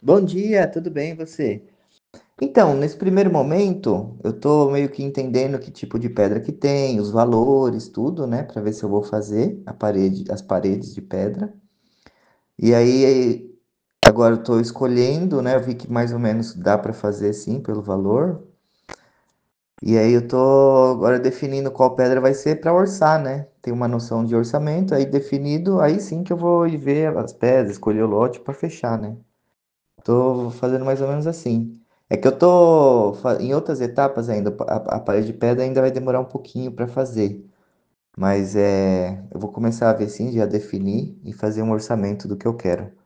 Bom dia, tudo bem e você? Então, nesse primeiro momento, eu tô meio que entendendo que tipo de pedra que tem, os valores, tudo, né, para ver se eu vou fazer as paredes de pedra. E aí, agora eu tô escolhendo, né, eu vi que mais ou menos dá para fazer sim pelo valor. E aí eu tô agora definindo qual pedra vai ser para orçar, né? Tem uma noção de orçamento aí definido, aí sim que eu vou ir ver as pedras, escolher o lote para fechar, né? Tô fazendo mais ou menos assim. É que eu tô em outras etapas ainda. A parede de pedra ainda vai demorar um pouquinho para fazer. Mas eu vou começar a ver sim, já definir e fazer um orçamento do que eu quero.